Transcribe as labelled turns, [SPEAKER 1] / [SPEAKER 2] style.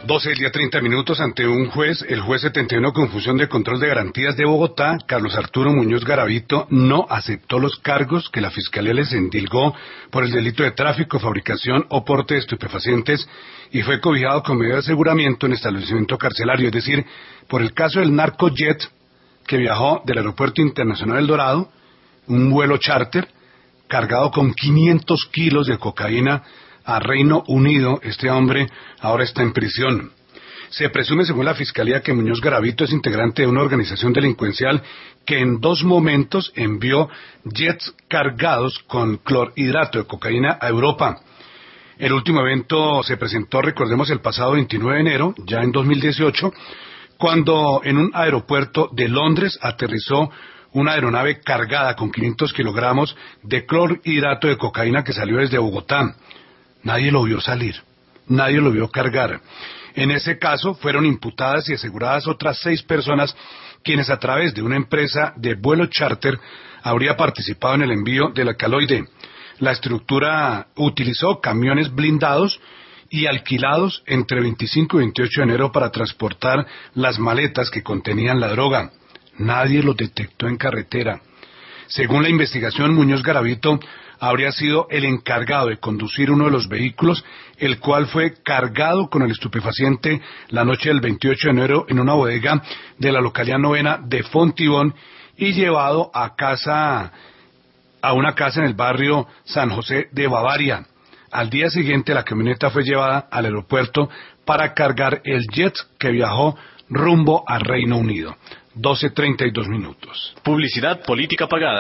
[SPEAKER 1] 12 del día 30 minutos ante un juez, el juez 71 con función de control de garantías de Bogotá, Carlos Arturo Muñoz Garavito, no aceptó los cargos que la Fiscalía les endilgó por el delito de tráfico, fabricación o porte de estupefacientes y fue cobijado con medida de aseguramiento en establecimiento carcelario, es decir, por el caso del narcojet que viajó del Aeropuerto Internacional El Dorado, un vuelo charter, cargado con 500 kilos de cocaína a Reino Unido. Este hombre ahora está en prisión. Se presume, según la Fiscalía, que Muñoz Garavito es integrante de una organización delincuencial que en 2 momentos envió jets cargados con clorhidrato de cocaína a Europa. El último evento se presentó, recordemos, el pasado 29 de enero, ya en 2018, cuando en un aeropuerto de Londres aterrizó una aeronave cargada con 500 kilogramos de clorhidrato de cocaína que salió desde Bogotá. Nadie lo vio salir, nadie lo vio cargar. En ese caso fueron imputadas y aseguradas otras 6 personas, quienes a través de una empresa de vuelo charter habría participado en el envío del alcaloide. La estructura utilizó camiones blindados y alquilados entre 25 y 28 de enero para transportar las maletas que contenían la droga. Nadie los detectó en carretera. Según la investigación, Muñoz Garavito habría sido el encargado de conducir uno de los vehículos, el cual fue cargado con el estupefaciente la noche del 28 de enero en una bodega de la localidad novena de Fontibón y llevado a una casa en el barrio San José de Bavaria. Al día siguiente la camioneta fue llevada al aeropuerto para cargar el jet que viajó rumbo a Reino Unido. 12:32 minutos.
[SPEAKER 2] Publicidad política pagada.